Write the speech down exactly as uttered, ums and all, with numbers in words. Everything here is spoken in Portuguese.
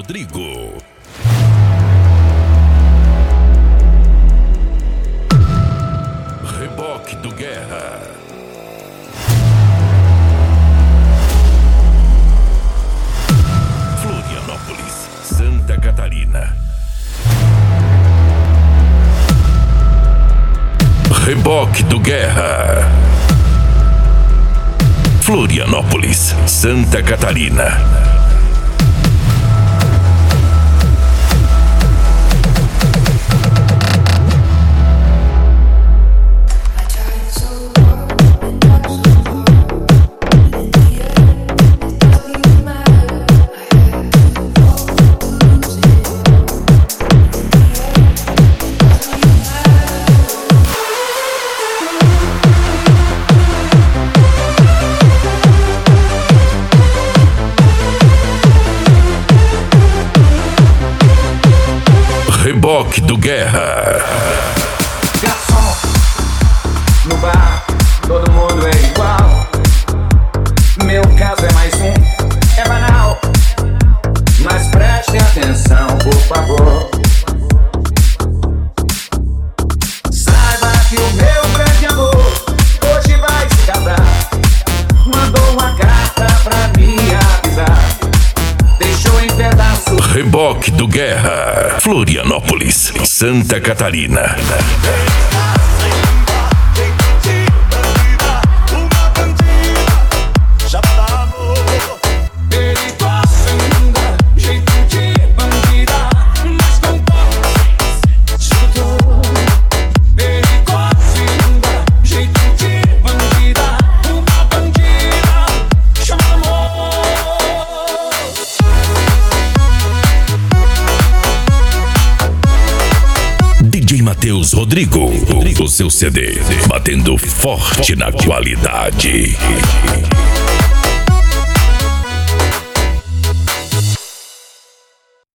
Rodrigo. Reboque do Guerra. Florianópolis, Santa Catarina. Reboque do Guerra. Florianópolis, Santa Catarina. Reboque do Guerra. Garçom, no bar, todo mundo é igual. Meu caso é mais um, é banal. Mas preste atenção, por favor. Saiba que o meu grande amor hoje vai se casar. Mandou uma carta pra me avisar. Deixou em pedaços. Reboque do Guerra. Florianópolis, Santa Catarina. D J Matheus Rodrigo, o seu C D, batendo forte na qualidade.